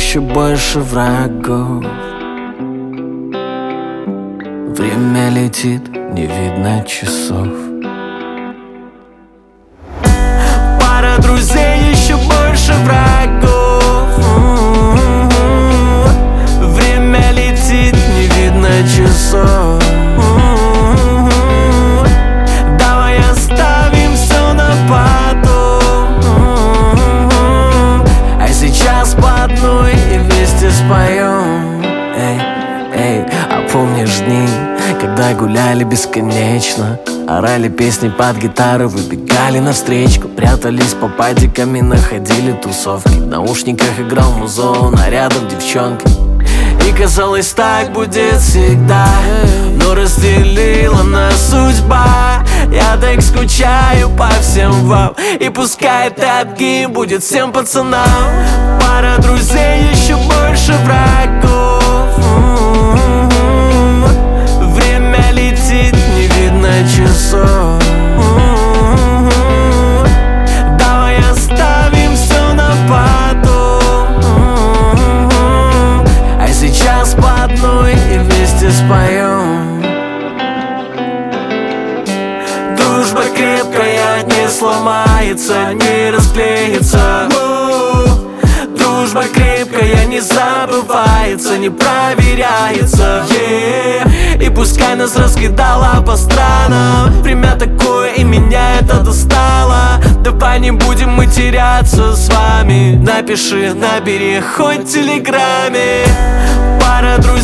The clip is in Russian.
еще больше врагов. Время летит, не видно часов. Пара друзей, еще больше врагов. Время летит, не видно часов. Давай оставим все на потом. А сейчас по одной и вместе споем. Эй, эй, а помнишь дни, когда гуляли бесконечно, орали песни под гитару, выбегали навстречу, прятались по падикам и находили тусовки. В наушниках играл музон, а рядом девчонки. И казалось, так будет всегда, но разделила нас судьба. Я так скучаю по всем вам, и пускай этот гимн будет всем пацанам. Пара друзей, еще больше врагов. Время летит, не видно часов. Давай оставим все на потом. А сейчас по одной и вместе споем. Дружба крепкая, не сломается, не расклеится. Дружба крепкая, не забывается, не проверяется. И пускай нас раскидала по странам, время такое, и меня это достало. Давай не будем мы теряться с вами. Напиши, набери хоть в телеграме. Пара друзей